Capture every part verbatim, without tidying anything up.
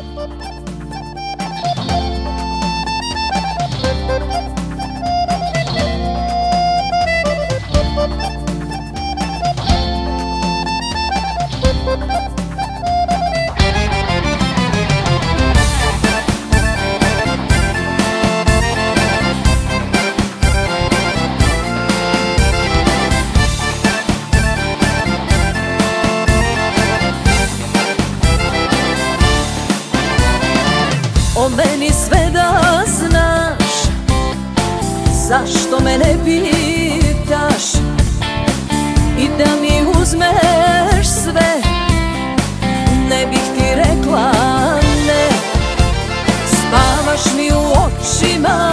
O meni sve da znaš, zašto me ne pitaš i da mi uzmeš sve, ne bih ti rekla ne. Spavaš mi u očima,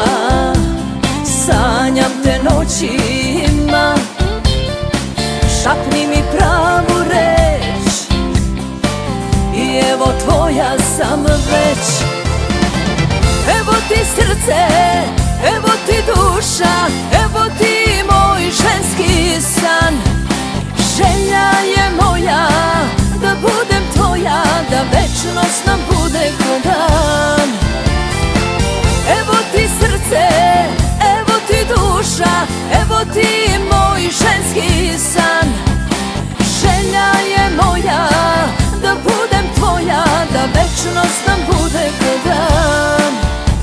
sanjam te noćima, šapni mi pravu reč i evo tvoja sam već. Evo ti srce, evo ti duša, evo ti moj ženski san. Želja je moja da budem tvoja, da večnost nam bude ko dan. Evo ti srce, evo ti duša, evo ti moj ženski san. Želja je moja da budem tvoja, da večnost nam bude ko dan.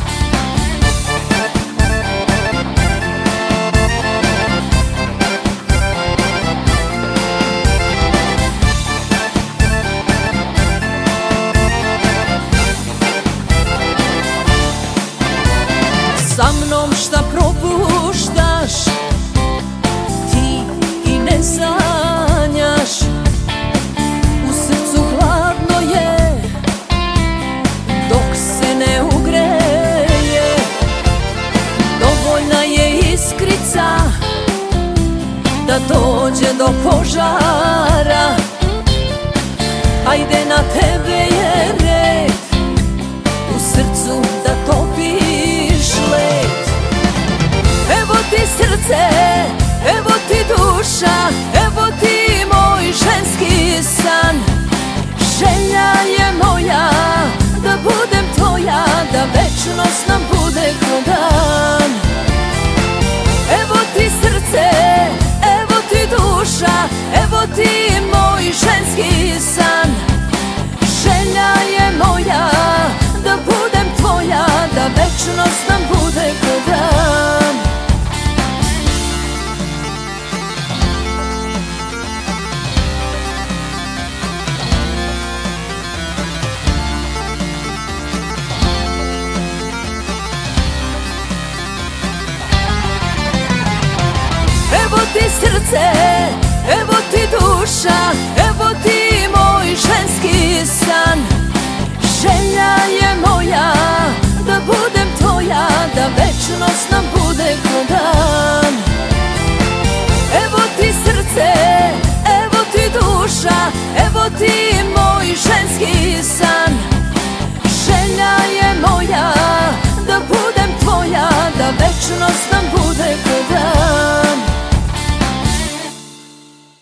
Sa mnom šta propuštaš, ti i ne sanjaš. U srcu hladno je dok se ne ugreje. Dovoljna je iskrica da dođe do požara. Ajde, na tebe je red, u srcu da topiš led. Evo ti srce, evo ti duša, evo ti moj ženski san. Želja je moja da budem tvoja, da večnost nam bude ko dan. Evo ti srce, evo ti duša, evo ti moj ženski san. Želja je moja da budem tvoja, da večnost nam bude ko dan. Evo ti srce, evo ti duša, evo ti moj ženski san. Želja je moja da budem tvoja, da večnost